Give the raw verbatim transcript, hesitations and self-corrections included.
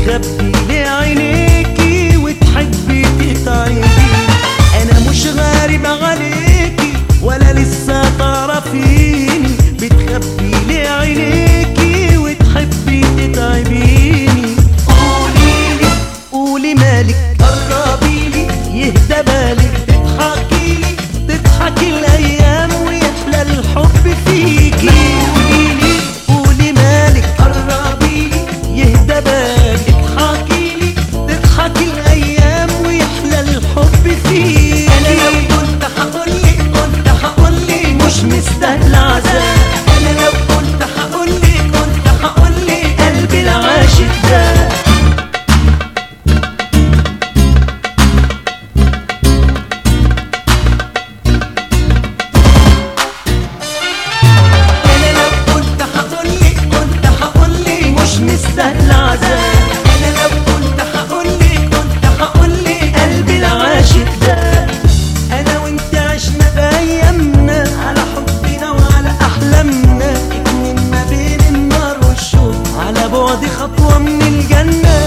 بتخبي لي عينيكي وتحبي تتعبي. انا مش غريب عليكي ولا لسه تعرفيني، بتخبي لي عينيكي وتحبي تتعبيني. قوليلي قولي مالك، قربيلي يهدى بالك، تضحكيلي تضحكي الايام ويحلى الحب فيكي. قوليلي قولي مالك، قربيلي يهدى بالك، تضحكيلي تضحكي الايام ويحلى الحب فيكي. انا لو كنت هقولك كنت هقولك مش مستاهل عذاب، انا لو كنت هقولك كنت هقولك قلبي العاشق ده. مستاهل عذاب، انا لو كنت هقولك كنت هقولك قلبي العاشق ده. انا وانت عشنا بايامنا على حبنا وعلى احلامنا، اتنين ما بين النار والشوق، على بعد خطوه من الجنه.